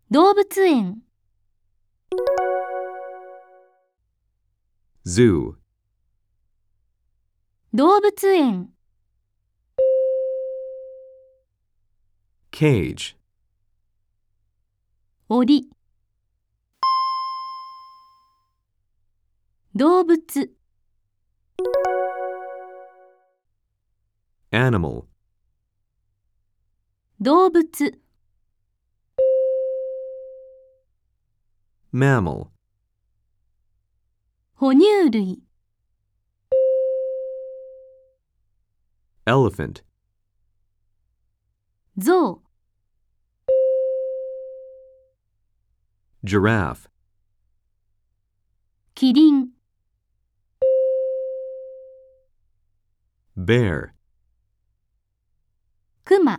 動物園、 zoo, 動物園、 cage, 檻、動物、 animal, 動物、 mammal, 哺乳類、 elephant, 象、 giraffe, キリン、 bear, クマ、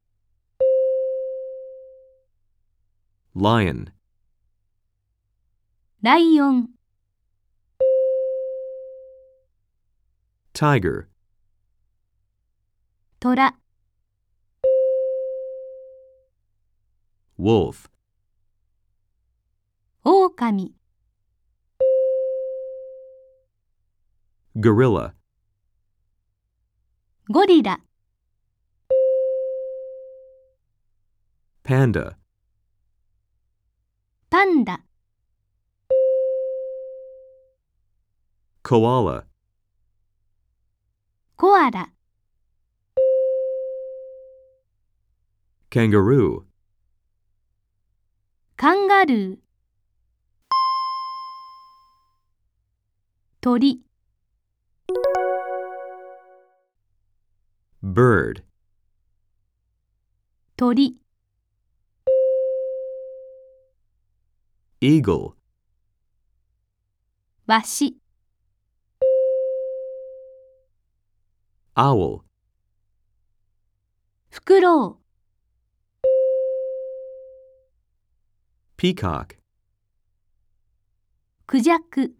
lion, ライオン、 tiger, トラ、 wolf, オオカミ、 gorilla, ゴリラ、 panda, パンダ、 koala, コアラ、 kangaroo, カンガルー、鳥、 bird, 鳥、 eagle, ワシ、 owl, フクロウ、 peacock, クジャク、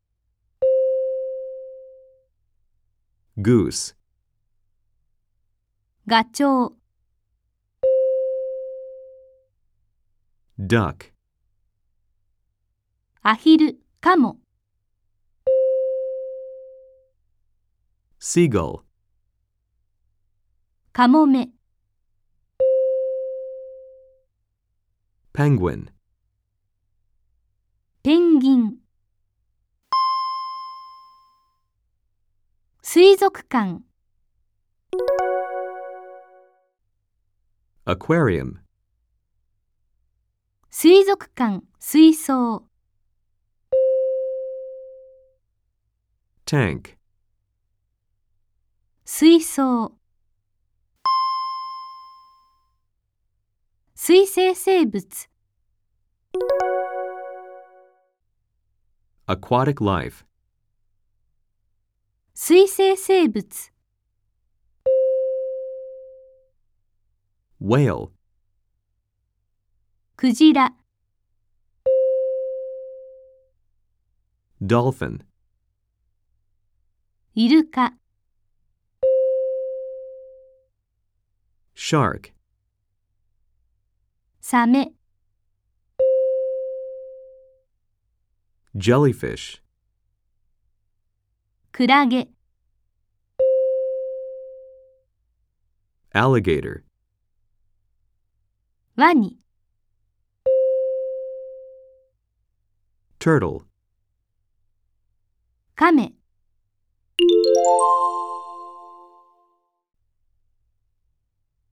goose, ガチョウ、 duck, アヒル、カモ、 seagull, カモメ、 penguin, ペンギン、 水族館、 aquarium, 水族館、水槽、 tank, 水槽、 水生生物、 aquatic life, 水生生物、 whale, クジラ、 dolphin, イルカ、 shark, サメ、 jellyfish, クラゲ、 alligator, ワニ、 turtle, カメ、